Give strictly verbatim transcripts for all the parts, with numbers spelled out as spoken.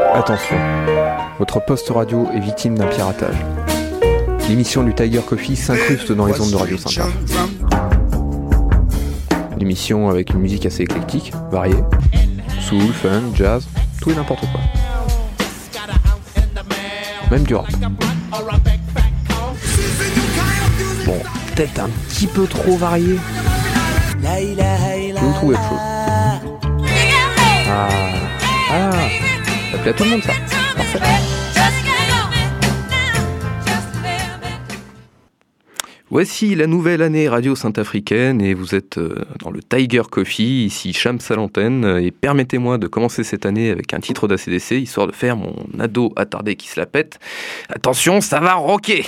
Attention, votre poste radio est victime d'un piratage. L'émission du Tiger Coffee s'incruste dans les ondes de Radio Sympa. L'émission avec une musique assez éclectique, variée, soul, funk, jazz, tout et n'importe quoi. Même du rap. Bon, peut-être un petit peu trop varié. Vous trouvez autre chose. Ah, ah, ça plaît à tout le monde ça. Parfait. Voici la nouvelle année radio saint-africaine et vous êtes dans le Tiger Coffee, ici Shams à l'antenne, et permettez-moi de commencer cette année avec un titre d'A C D C, histoire de faire mon ado attardé qui se la pète. Attention, ça va rocker!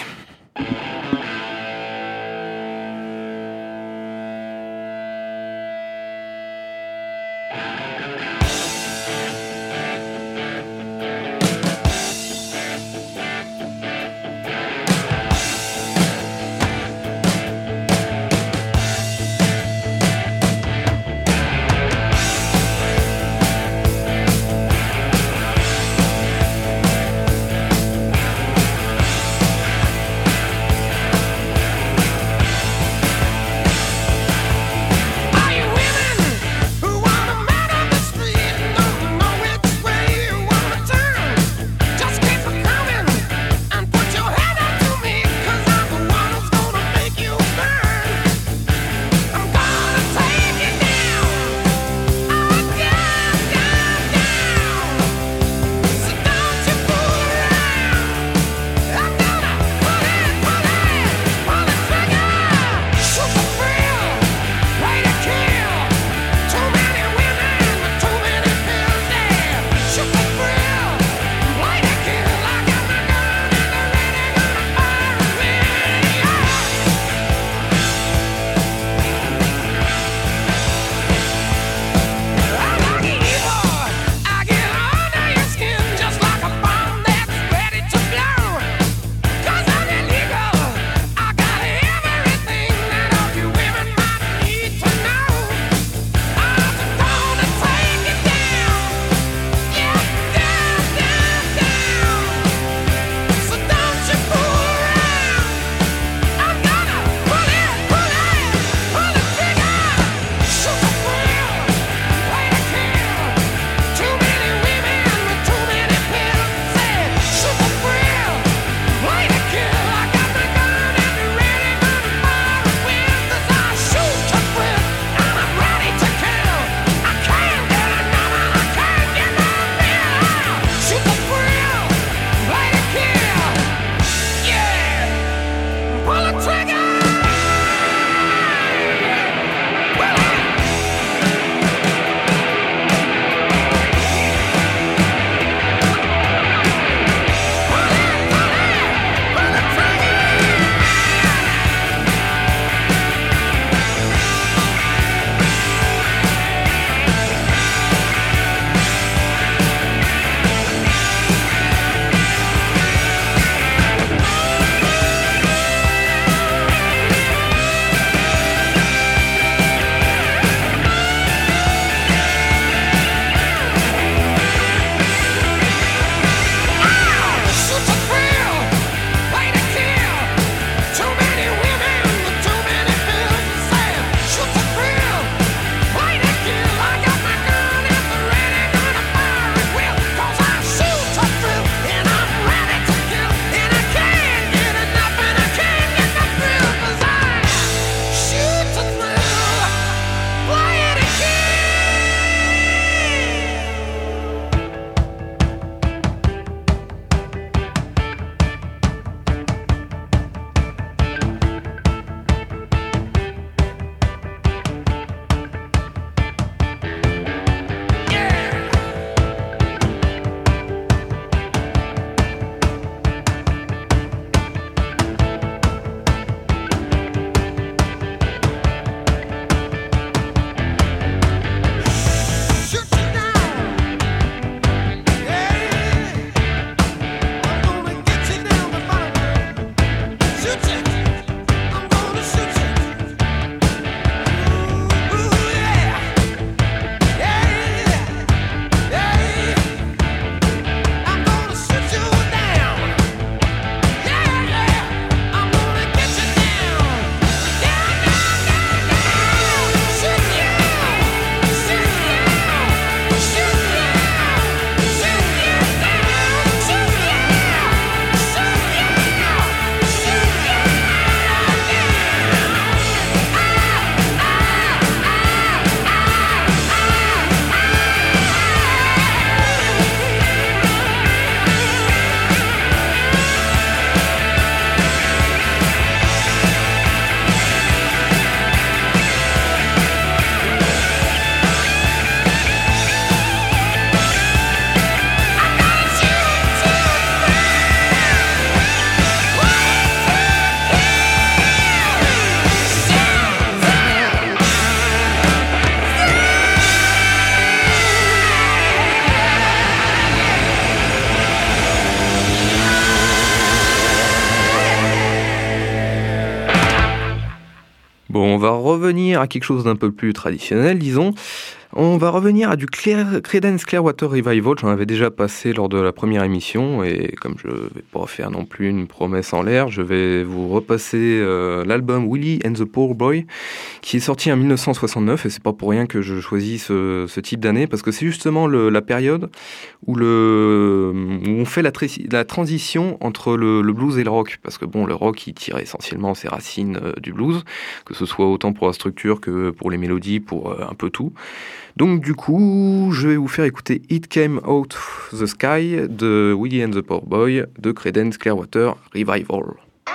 Bon, on va revenir à quelque chose d'un peu plus traditionnel, disons. On va revenir à du Claire, Creedence Clearwater Revival. J'en avais déjà passé lors de la première émission, et comme je vais pas faire non plus une promesse en l'air, je vais vous repasser euh, l'album Willie and the Poor Boy, qui est sorti en dix-neuf cent soixante-neuf, et c'est pas pour rien que je choisis ce, ce type d'année, parce que c'est justement le, la période où, le, où on fait la, tri- la transition entre le, le blues et le rock, parce que bon, le rock, il tire essentiellement ses racines euh, du blues, que ce soit autant pour la structure que pour les mélodies, pour euh, un peu tout. Donc du coup, je vais vous faire écouter It Came Out the Sky de Willie and the Poor Boy de Creedence Clearwater Revival.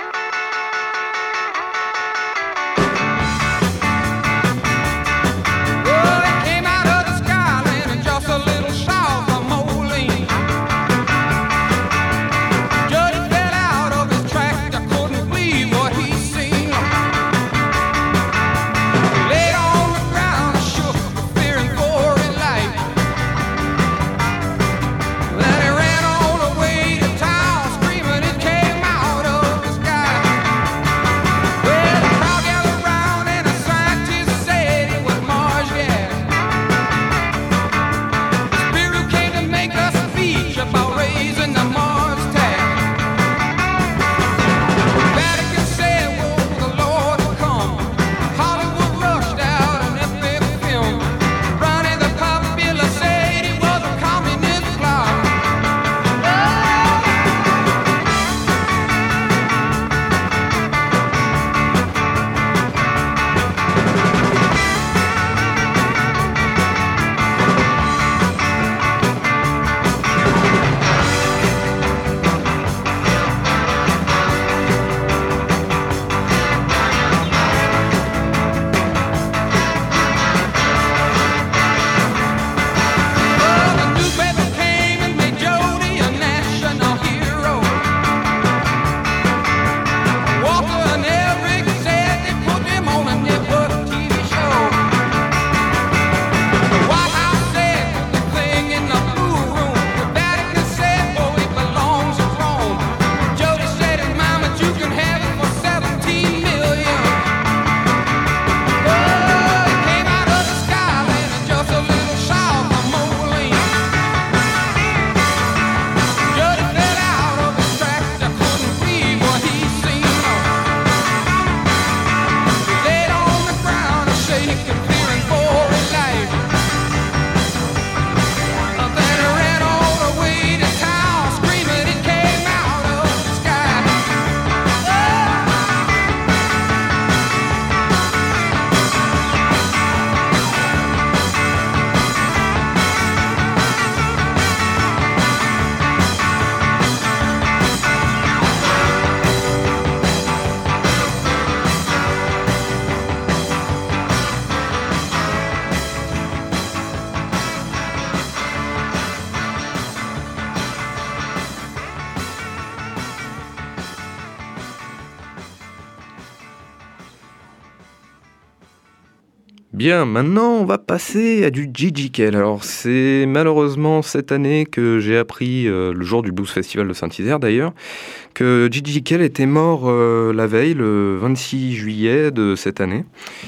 Bien, maintenant on va passer à du Gigi Kell. Alors c'est malheureusement cette année que j'ai appris, euh, le jour du Blues Festival de Saint-Isère d'ailleurs, que Gigi Kell était mort euh, la veille, le vingt-six juillet de cette année.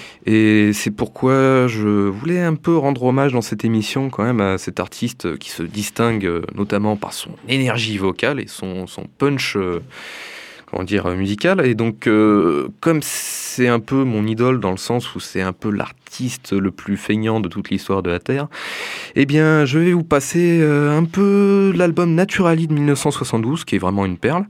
Et c'est pourquoi je voulais un peu rendre hommage dans cette émission quand même à cet artiste qui se distingue notamment par son énergie vocale et son, son punch... Euh, comment dire, musical. Et donc, euh, comme c'est un peu mon idole dans le sens où c'est un peu l'artiste le plus feignant de toute l'histoire de la Terre, eh bien, je vais vous passer euh, un peu l'album Naturally de dix-neuf cent soixante-douze, qui est vraiment une perle,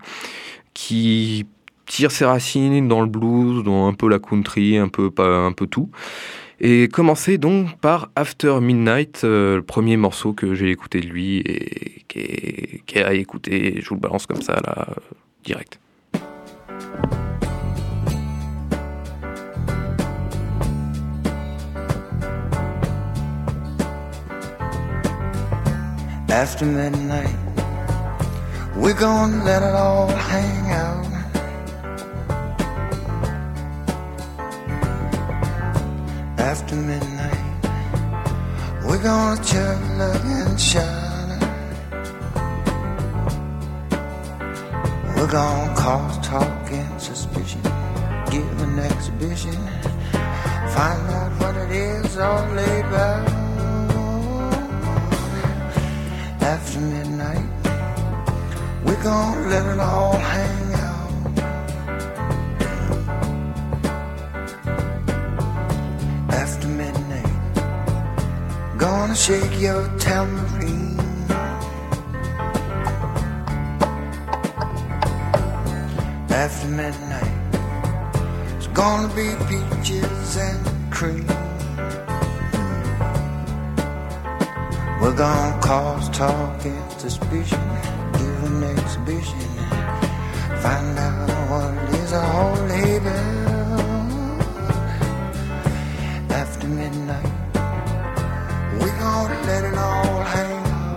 qui tire ses racines dans le blues, dans un peu la country, un peu, pas, un peu tout. Et commencer donc par After Midnight, euh, le premier morceau que j'ai écouté de lui et qui est, qui est à écouter. Je vous le balance comme ça, là, euh, direct. After midnight, we're gonna let it all hang out. After midnight, we're gonna chug and shine. We're gonna cause talk and suspicion, give an exhibition find out what it is all laid back. After midnight, we're gonna let it all hang out. After midnight, gonna shake your tambourine. After midnight, it's gonna be peaches and cream. We're gonna cause talk and suspicion, give an exhibition, and find out what it is all label. After midnight, we're gonna let it all hang.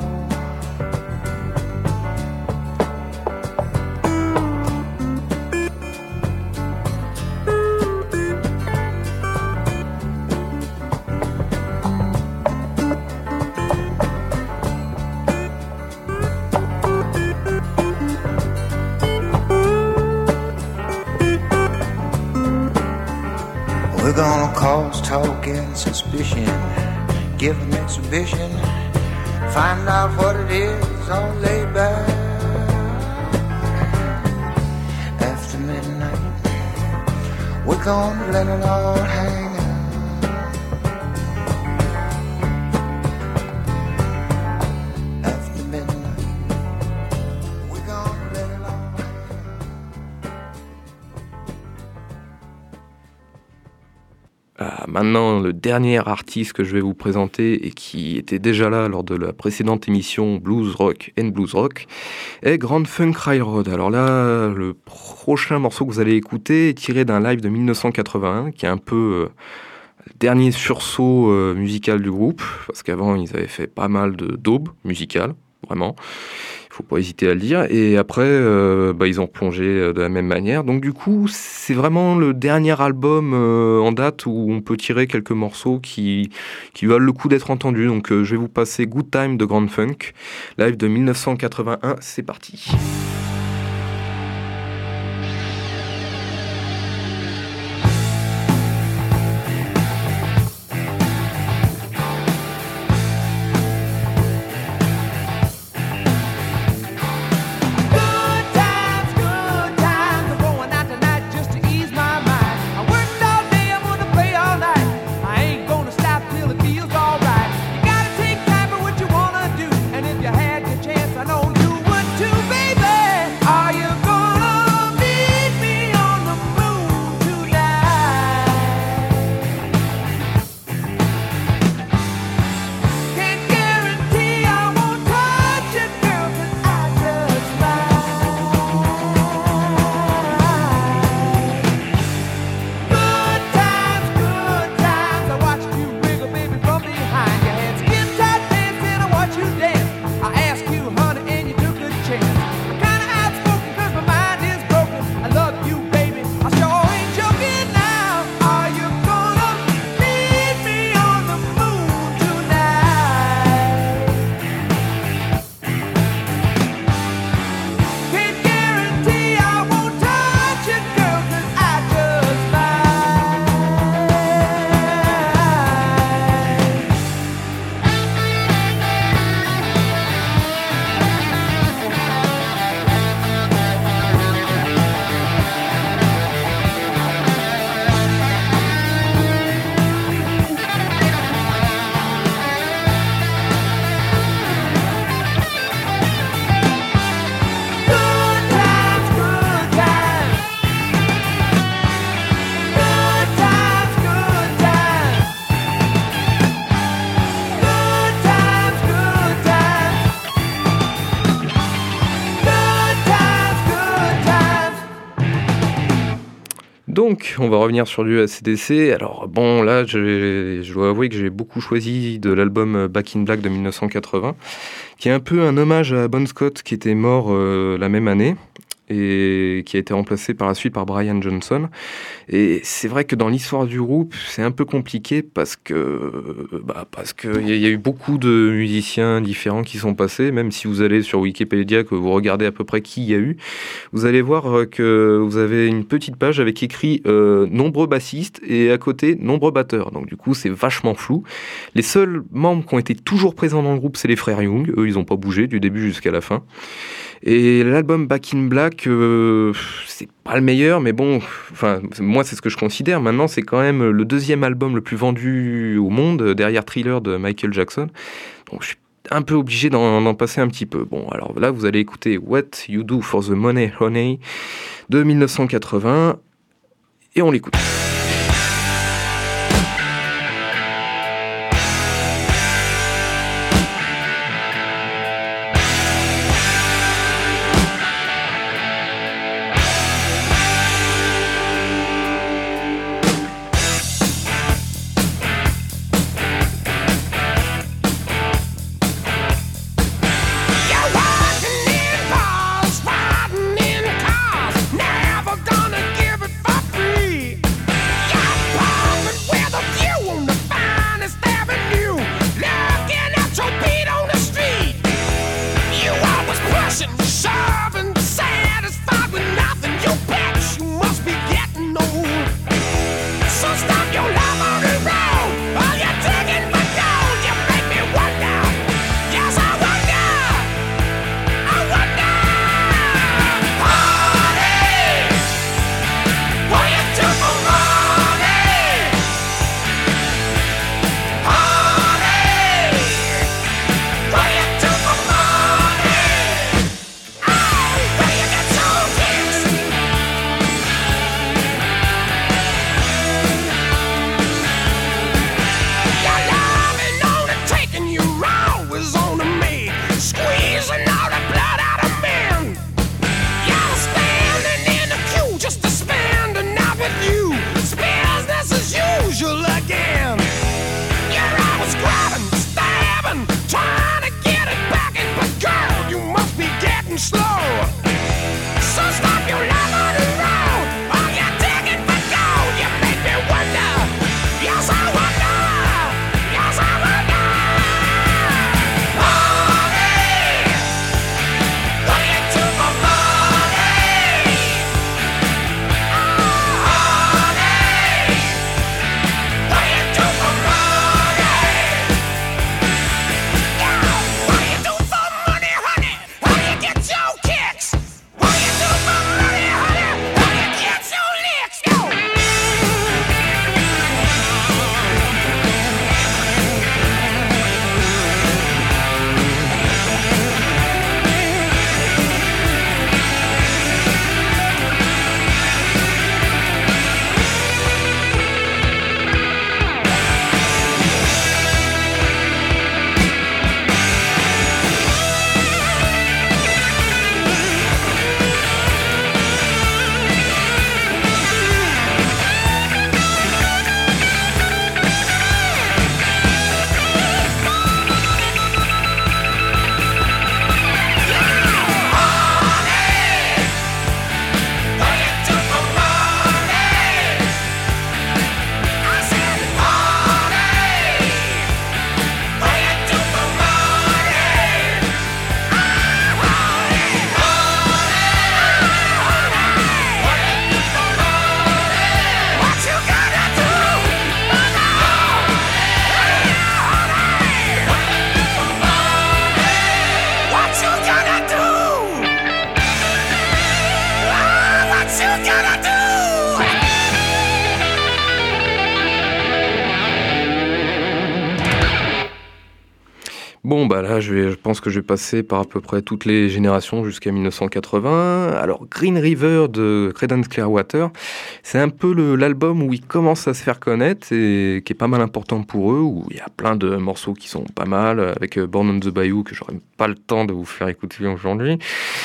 We're gonna cause talk and suspicion, give an exhibition, find out what it is all laid back. After midnight, we're gonna let it all hang out. After midnight, we're gonna let it all hang out. Ah, maintenant, le dernier artiste que je vais vous présenter et qui était déjà là lors de la précédente émission Blues Rock and Blues Rock est Grand Funk Railroad. Alors là, le prochain morceau que vous allez écouter est tiré d'un live de dix-neuf cent quatre-vingt-un qui est un peu euh, le dernier sursaut euh, musical du groupe, parce qu'avant ils avaient fait pas mal de daubes musicales, vraiment. Il faut pas hésiter à le dire. Et après, euh, bah, ils ont plongé de la même manière. Donc du coup, c'est vraiment le dernier album euh, en date où on peut tirer quelques morceaux qui, qui valent le coup d'être entendus. Donc euh, je vais vous passer Good Time de Grand Funk, live de dix-neuf cent quatre-vingt-un. C'est parti. Donc, on va revenir sur du A C D C. Alors, bon, là, je dois avouer que j'ai beaucoup choisi de l'album Back in Black de dix-neuf cent quatre-vingts, qui est un peu un hommage à Bon Scott, qui était mort euh, la même année. et qui a été remplacé par la suite par Brian Johnson. Et c'est vrai que dans l'histoire du groupe, c'est un peu compliqué parce que bah, parce que il y, y a eu beaucoup de musiciens différents qui sont passés. Même si vous allez sur Wikipédia, que vous regardez à peu près qui il y a eu, vous allez voir que vous avez une petite page avec écrit euh, nombreux bassistes et à côté nombreux batteurs. Donc du coup, c'est vachement flou. Les seuls membres qui ont été toujours présents dans le groupe, c'est les frères Young. Eux, ils n'ont pas bougé du début jusqu'à la fin. Et l'album Back in Black, euh, c'est pas le meilleur, mais bon, enfin, moi c'est ce que je considère. Maintenant, c'est quand même le deuxième album le plus vendu au monde, derrière Thriller de Michael Jackson. Donc je suis un peu obligé d'en, d'en passer un petit peu. Bon, alors là, vous allez écouter What You Do for the Money, Honey de dix-neuf cent quatre-vingts, et on l'écoute. Bon, bah là, je, vais, je pense que je vais passer par à peu près toutes les générations jusqu'à dix-neuf cent quatre-vingts. Alors, Green River de Creedence Clearwater, c'est un peu le, l'album où ils commencent à se faire connaître et qui est pas mal important pour eux, où il y a plein de morceaux qui sont pas mal, avec Born on the Bayou, que j'aurais pas le temps de vous faire écouter aujourd'hui.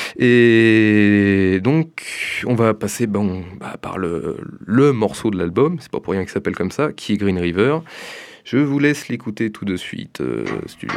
Et donc, on va passer bon, bah, par le, le morceau de l'album, c'est pas pour rien qu'il s'appelle comme ça, qui est Green River. Je vous laisse l'écouter tout de suite, euh, studio.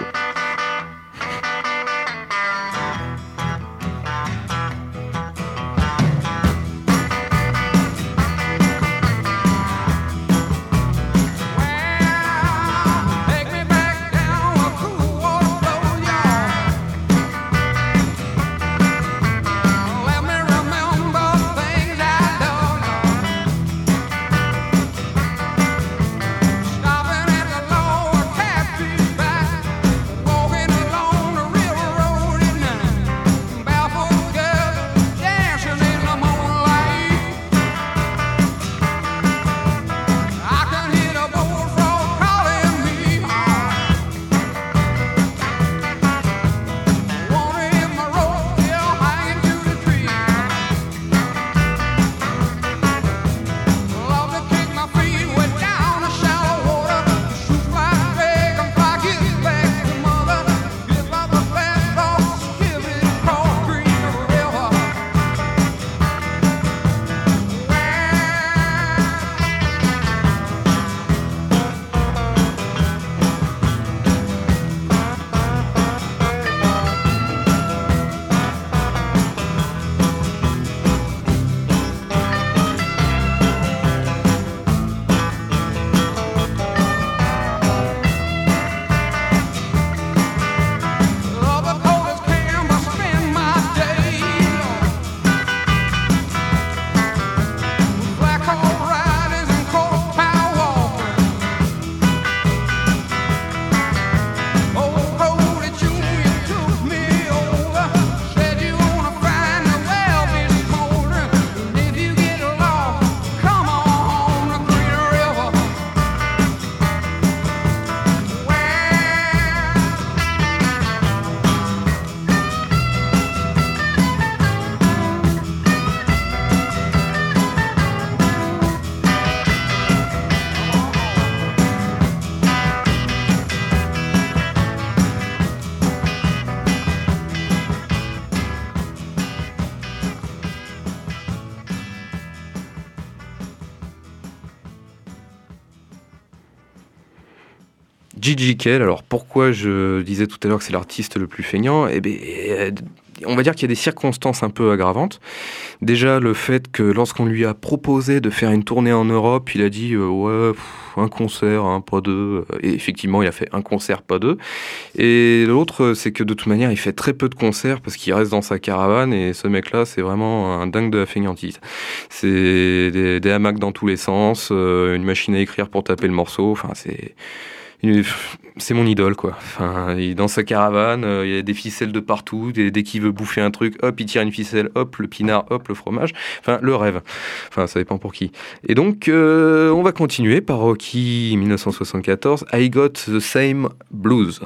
Gigi Kell. Alors pourquoi je disais tout à l'heure que c'est l'artiste le plus feignant ? Eh bien, on va dire qu'il y a des circonstances un peu aggravantes. Déjà, le fait que lorsqu'on lui a proposé de faire une tournée en Europe, il a dit euh, ouais, pff, un concert, hein, pas deux. Et effectivement, il a fait un concert, pas deux. Et l'autre, c'est que de toute manière, il fait très peu de concerts parce qu'il reste dans sa caravane. Et ce mec-là, c'est vraiment un dingue de la feignantise. C'est des, des hamacs dans tous les sens, euh, une machine à écrire pour taper le morceau. Enfin, c'est c'est mon idole, quoi. Enfin, il, dans sa caravane, euh, il y a des ficelles de partout. Dès, dès qu'il veut bouffer un truc, hop, il tire une ficelle, hop, le pinard, hop, le fromage. Enfin, le rêve. Enfin, ça dépend pour qui. Et donc, euh, on va continuer par Rocky dix-neuf cent soixante-quatorze, I Got the Same Blues.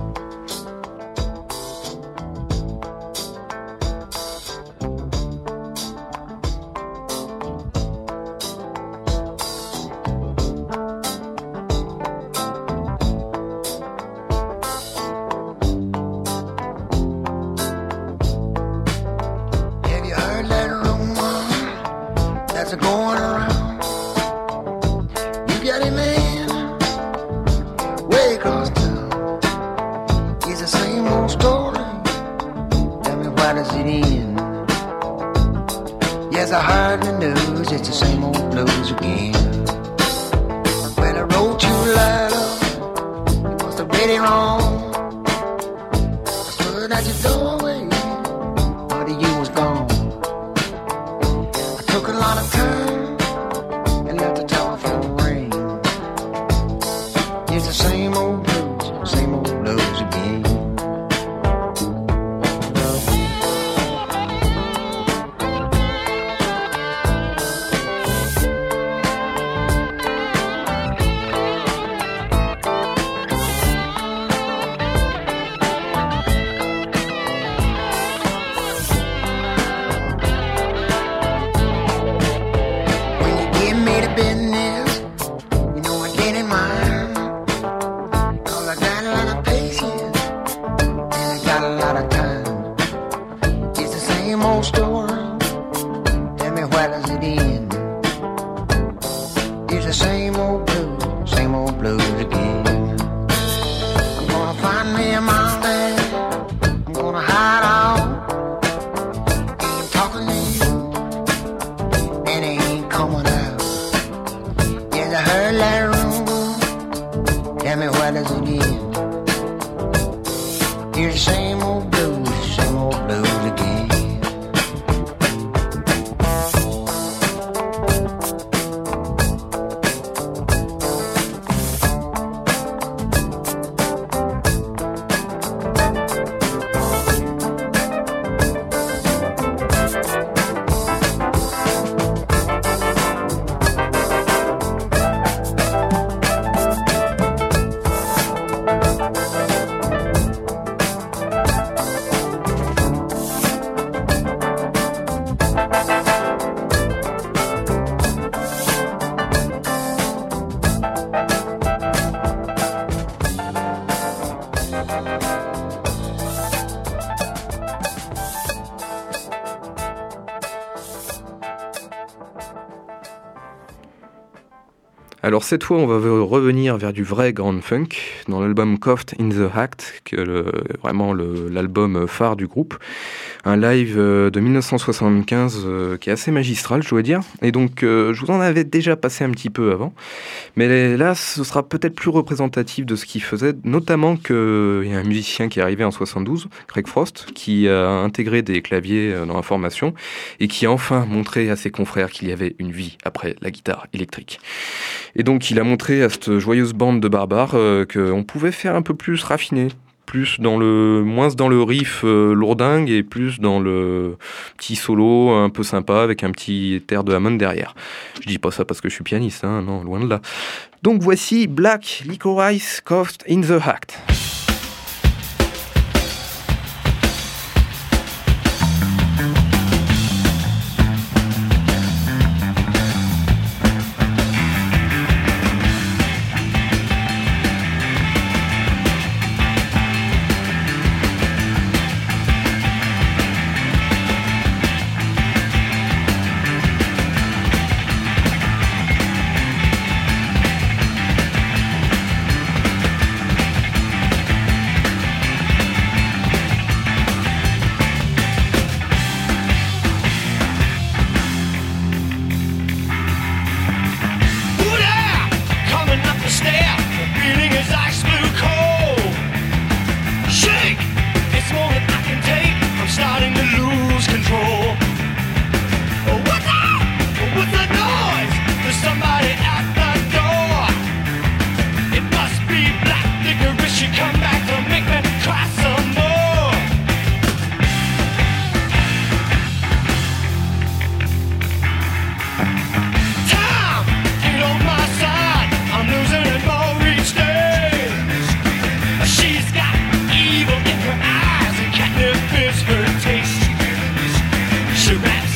Alors cette fois, on va revenir vers du vrai grand funk dans l'album Caught in the Act, que le, vraiment le, l'album phare du groupe. Un live de dix-neuf cent soixante-quinze euh, qui est assez magistral, je dois dire. Et donc, euh, je vous en avais déjà passé un petit peu avant. Mais là, ce sera peut-être plus représentatif de ce qu'il faisait, notamment qu'il y a un musicien qui est arrivé en soixante-douze, Craig Frost, qui a intégré des claviers dans la formation et qui a enfin montré à ses confrères qu'il y avait une vie après la guitare électrique. Et donc, il a montré à cette joyeuse bande de barbares euh, qu'on pouvait faire un peu plus raffiné. Plus dans le, moins dans le riff euh, lourdingue et plus dans le petit solo un peu sympa avec un petit air de Hammond derrière. Je dis pas ça parce que je suis pianiste, hein, non, loin de là. Donc voici Black Licorice Caught in the Act.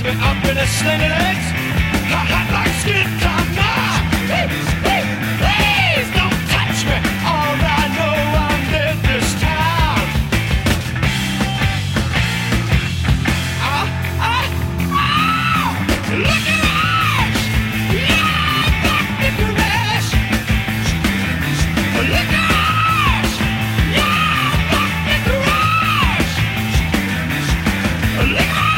me up in a sling of legs. Hot, hot like skin top now. Please, please, please don't touch me. All I know I'm in this town. Ah, ah, ah! Look at us! Yeah, back the garage. Look at us! Yeah, back the garage. Look at us!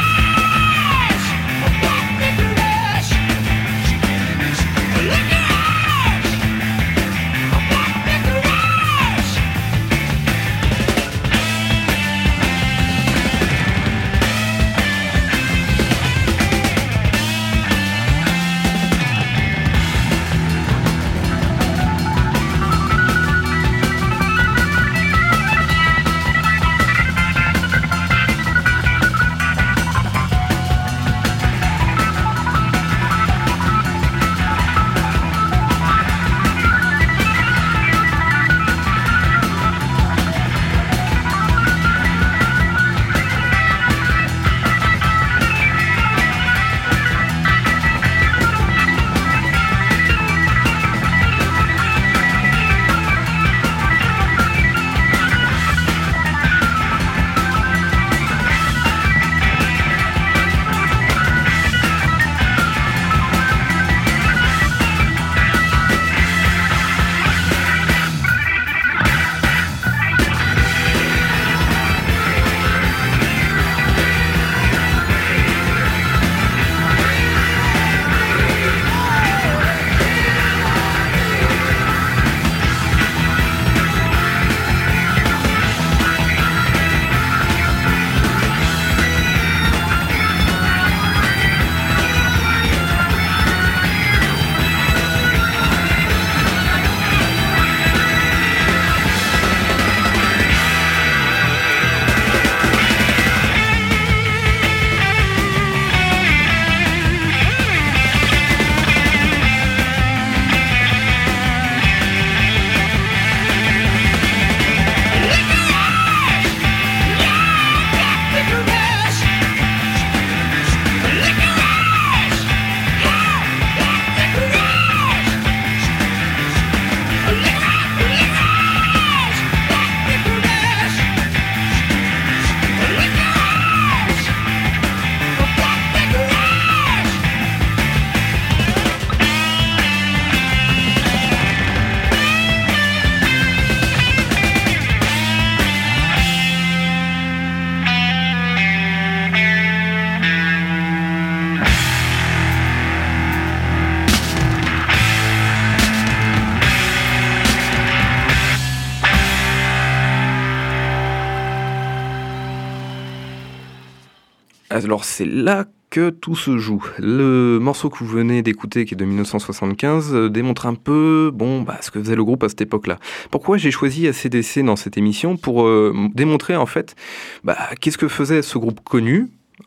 Alors c'est là que tout se joue. Le morceau que vous venez d'écouter, qui est de dix-neuf cent soixante-quinze, euh, démontre un peu bon, bah, ce que faisait le groupe à cette époque-là. Pourquoi j'ai choisi A C D C dans cette émission? Pour euh, démontrer en fait bah, qu'est-ce que faisait ce groupe connu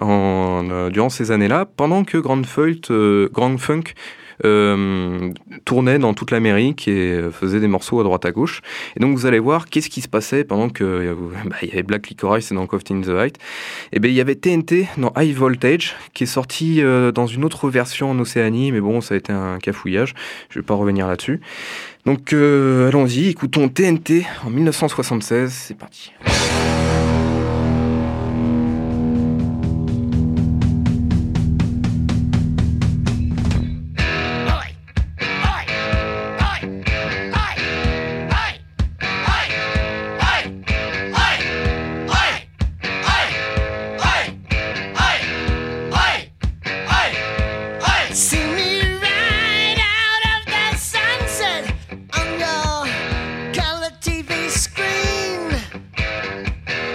en, euh, durant ces années-là, pendant que Grand Funk, euh, Grand Funk Euh, tournait dans toute l'Amérique et faisait des morceaux à droite à gauche. Et donc vous allez voir qu'est-ce qui se passait pendant que euh, bah, il y avait Black Licorice dans Coffee in the Height. Et ben il y avait T N T dans High Voltage qui est sorti euh, dans une autre version en Océanie, mais bon ça a été un cafouillage. Je vais pas revenir là-dessus. Donc euh, allons-y, écoutons T N T en dix-neuf cent soixante-seize. C'est parti. T V screen.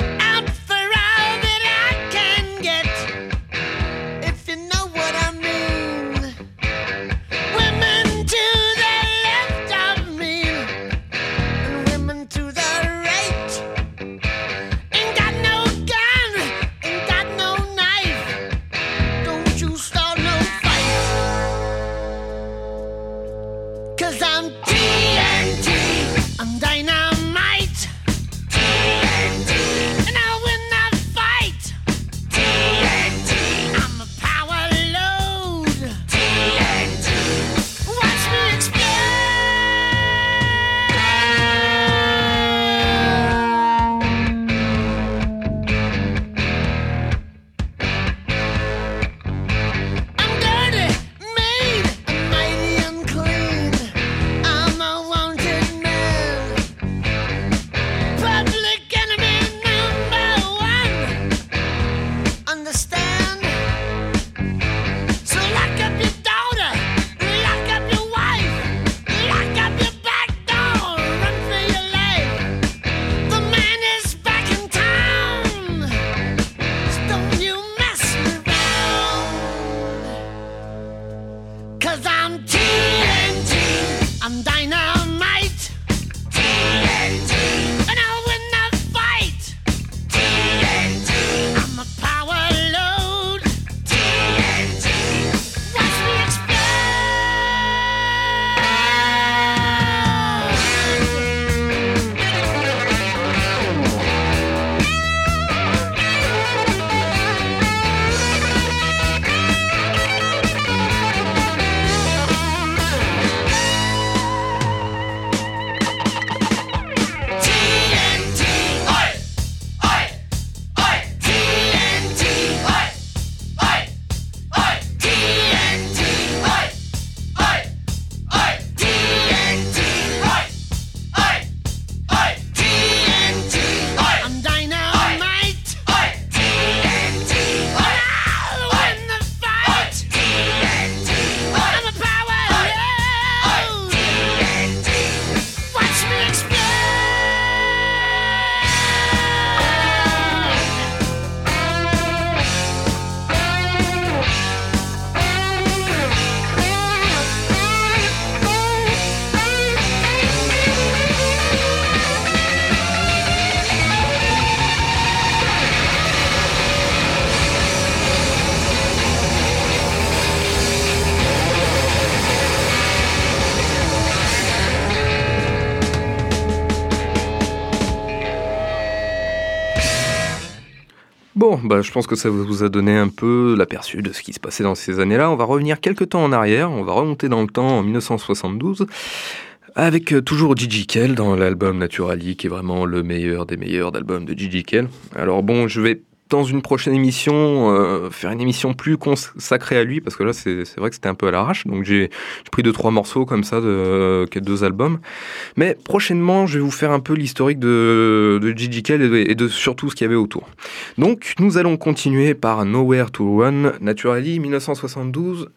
Bon, bah, je pense que ça vous a donné un peu l'aperçu de ce qui se passait dans ces années-là. On va revenir quelques temps en arrière, on va remonter dans le temps en dix-neuf cent soixante-douze, avec euh, toujours Gigi Kell dans l'album Naturally, qui est vraiment le meilleur des meilleurs d'albums de Gigi Kell. Alors bon, je vais dans une prochaine émission euh, faire une émission plus consacrée à lui, parce que là c'est, c'est vrai que c'était un peu à l'arrache, donc j'ai, j'ai pris deux trois morceaux comme ça de euh, deux albums, mais prochainement je vais vous faire un peu l'historique de, de Gigi Kell et de, et de surtout ce qu'il y avait autour. Donc nous allons continuer par Nowhere to Run, Naturally, dix-neuf cent soixante-douze.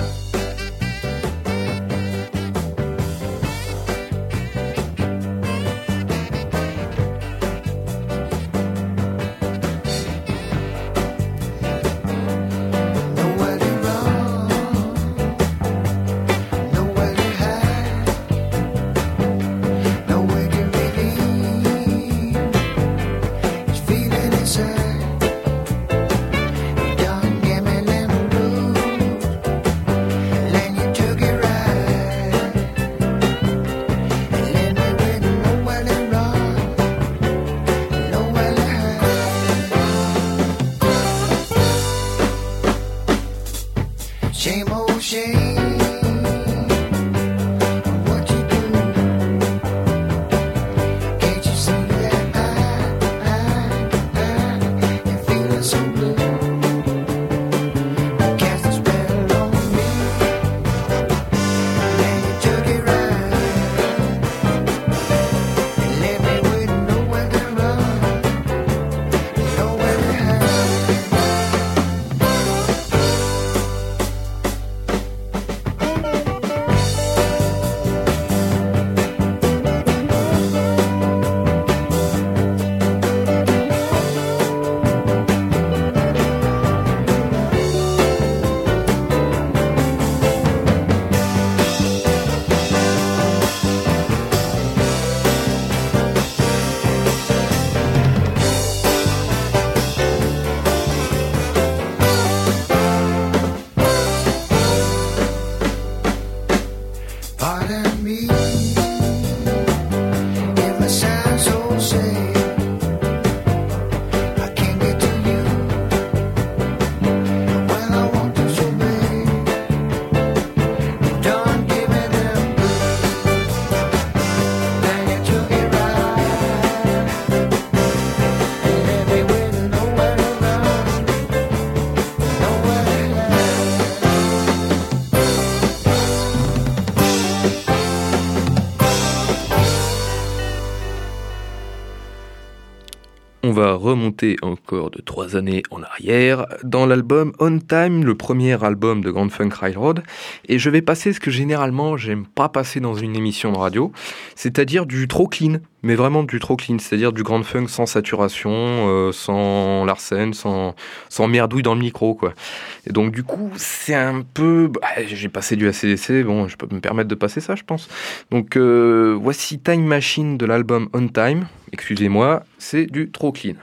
On va remonter encore de trois années en arrière dans l'album On Time, le premier album de Grand Funk Railroad, et je vais passer ce que généralement j'aime pas passer dans une émission de radio, c'est-à-dire du trop clean, mais vraiment du trop clean, c'est-à-dire du Grand Funk sans saturation, euh, sans Larsen, sans, sans merdouille dans le micro, quoi. Et donc du coup, c'est un peu... Bah, j'ai passé du A C D C, bon, je peux me permettre de passer ça, je pense. Donc euh, voici Time Machine de l'album On Time, excusez-moi, c'est du trop clean.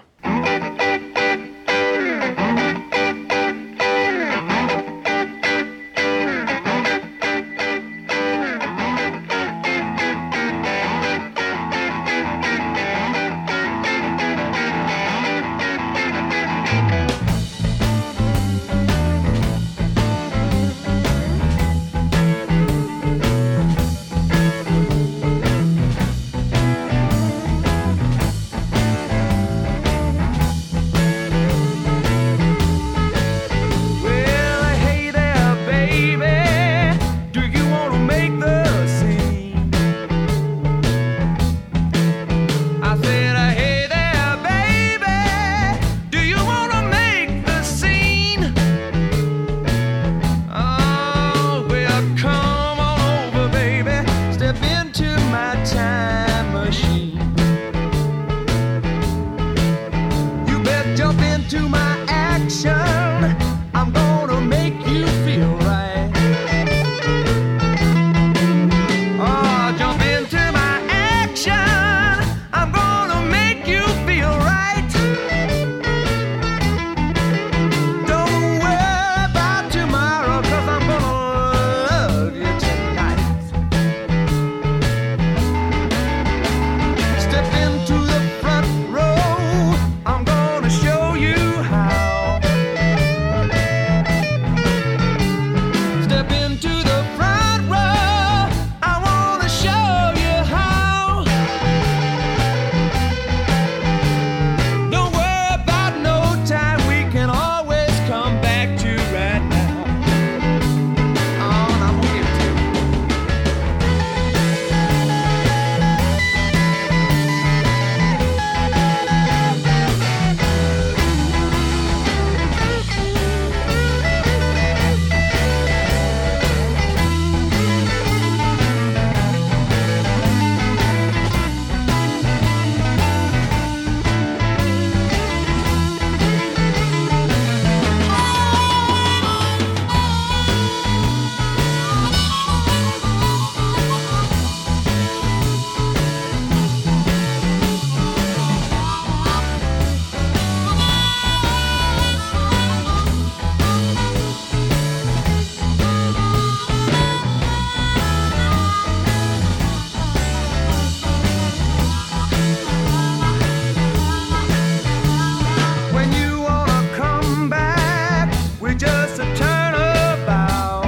just a turnabout.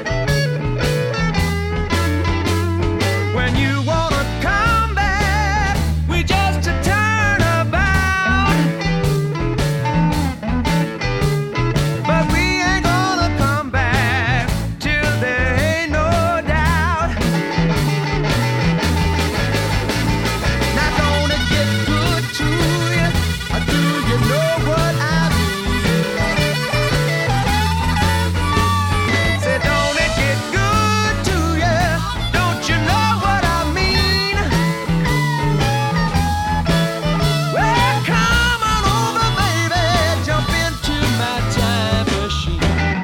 When you wanna come back, we just a turnabout. But we ain't gonna come back till there ain't no doubt. Now don't it get good to you? Or do you know what I mean? Say don't it get good to you? Don't you know what I mean? Well, come on over, baby, jump into my time machine.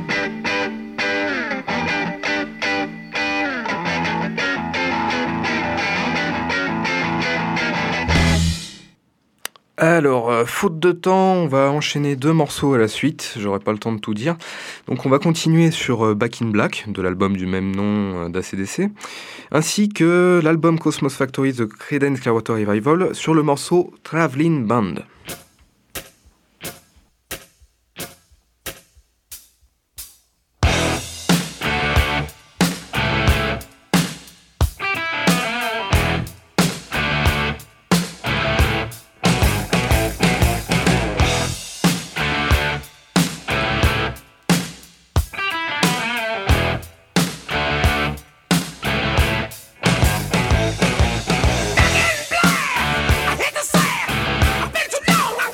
Alors, euh, faute de temps, on va enchaîner deux morceaux à la suite, j'aurai pas le temps de tout dire. Donc on va continuer sur euh, Back in Black, de l'album du même nom euh, d'A C D C, ainsi que l'album Cosmos Factory The Creedence Clearwater Revival sur le morceau Traveling Band. I hate to say it, I've been too long.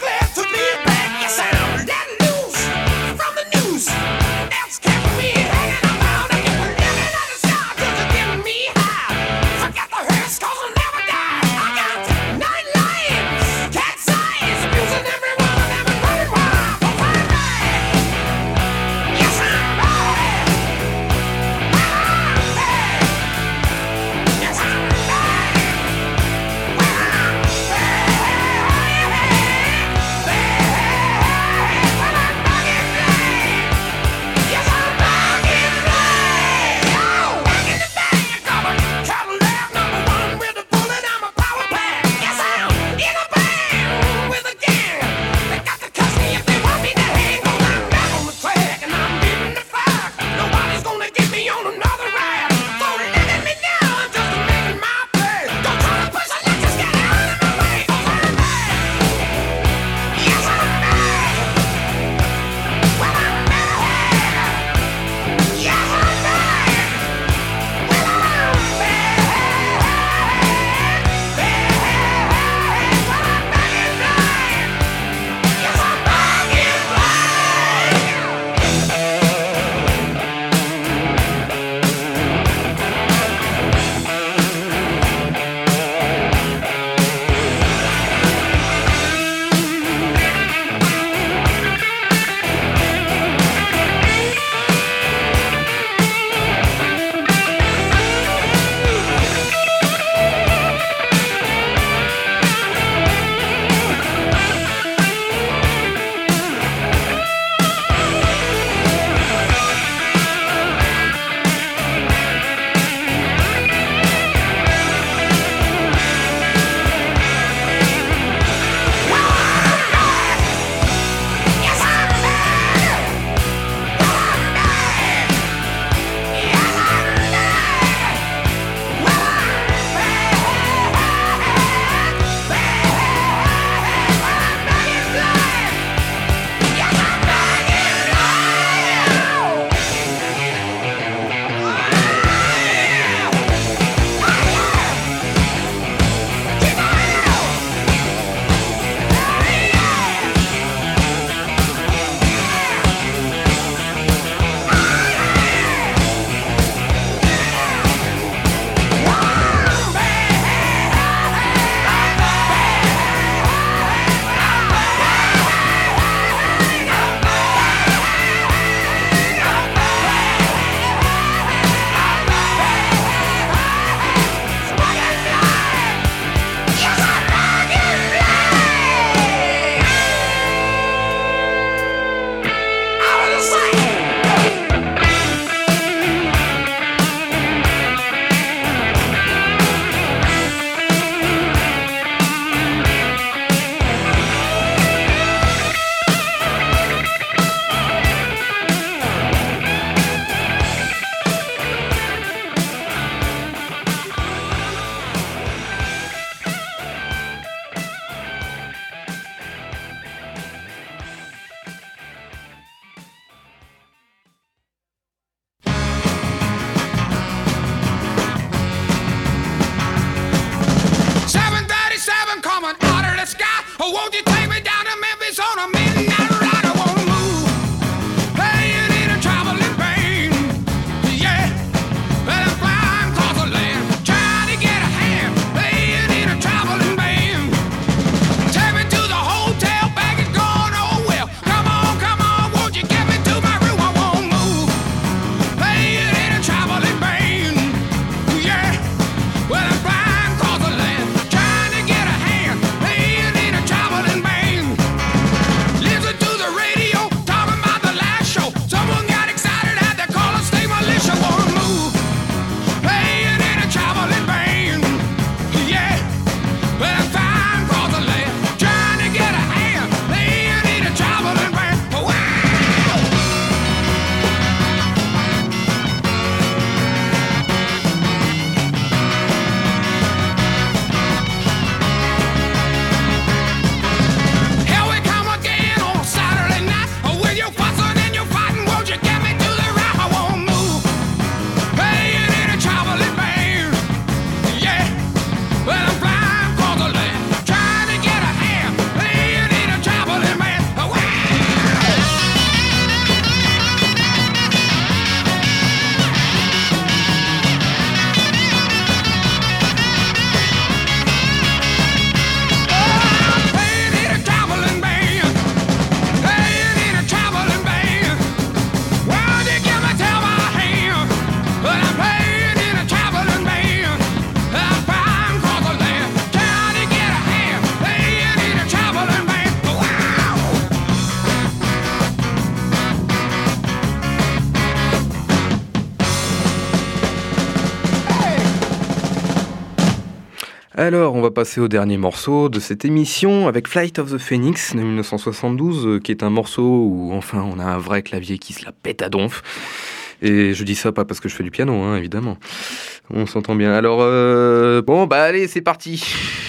Alors, on va passer au dernier morceau de cette émission avec Flight of the Phoenix de dix-neuf cent soixante-douze, euh, qui est un morceau où enfin on a un vrai clavier qui se la pète à donf. Et je dis ça pas parce que je fais du piano, hein, évidemment. On s'entend bien. Alors, euh, bon, bah allez, c'est parti.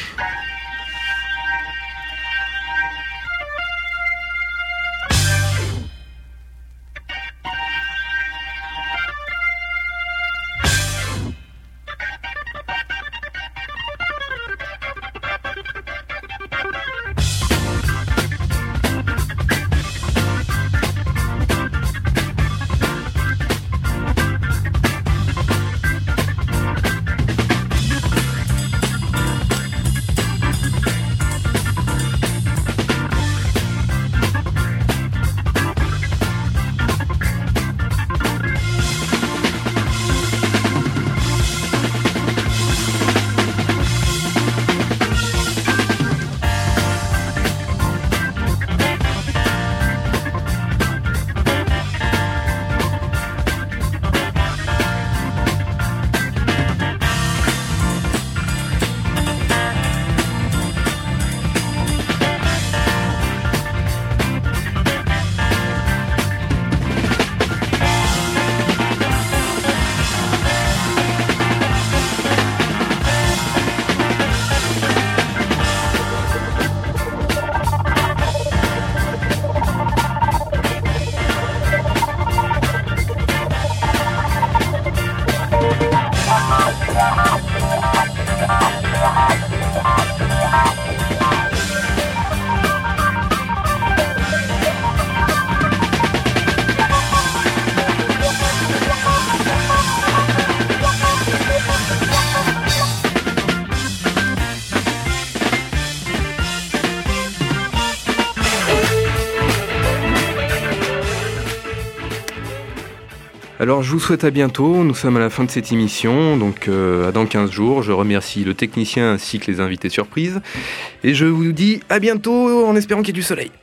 Alors je vous souhaite à bientôt, nous sommes à la fin de cette émission, donc euh, à dans quinze jours. Je remercie le technicien ainsi que les invités surprises. Et je vous dis à bientôt en espérant qu'il y ait du soleil.